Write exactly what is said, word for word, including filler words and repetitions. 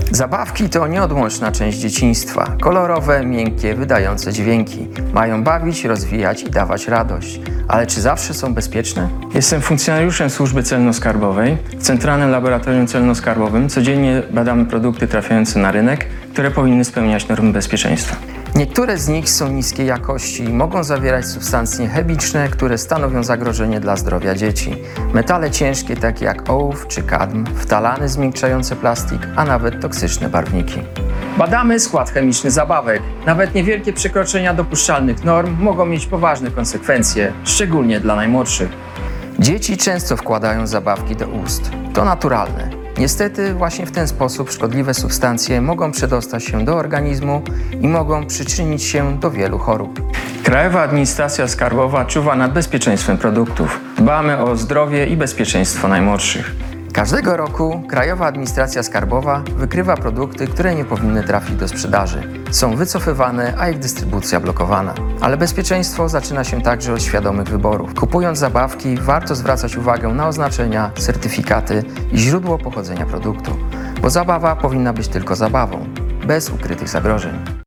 Zabawki to nieodłączna część dzieciństwa. Kolorowe, miękkie, wydające dźwięki. Mają bawić, rozwijać i dawać radość. Ale czy zawsze są bezpieczne? Jestem funkcjonariuszem Służby Celno-Skarbowej. W Centralnym Laboratorium Celno-Skarbowym codziennie badamy produkty trafiające na rynek, które powinny spełniać normy bezpieczeństwa. Niektóre z nich są niskiej jakości i mogą zawierać substancje chemiczne, które stanowią zagrożenie dla zdrowia dzieci. Metale ciężkie takie jak ołów czy kadm, ftalany zmiękczające plastik, a nawet toksyczne barwniki. Badamy skład chemiczny zabawek. Nawet niewielkie przekroczenia dopuszczalnych norm mogą mieć poważne konsekwencje, szczególnie dla najmłodszych. Dzieci często wkładają zabawki do ust. To naturalne. Niestety właśnie w ten sposób szkodliwe substancje mogą przedostać się do organizmu i mogą przyczynić się do wielu chorób. Krajowa Administracja Skarbowa czuwa nad bezpieczeństwem produktów. Dbamy o zdrowie i bezpieczeństwo najmłodszych. Każdego roku Krajowa Administracja Skarbowa wykrywa produkty, które nie powinny trafić do sprzedaży. Są wycofywane, a ich dystrybucja blokowana. Ale bezpieczeństwo zaczyna się także od świadomych wyborów. Kupując zabawki, warto zwracać uwagę na oznaczenia, certyfikaty i źródło pochodzenia produktu. Bo zabawa powinna być tylko zabawą, bez ukrytych zagrożeń.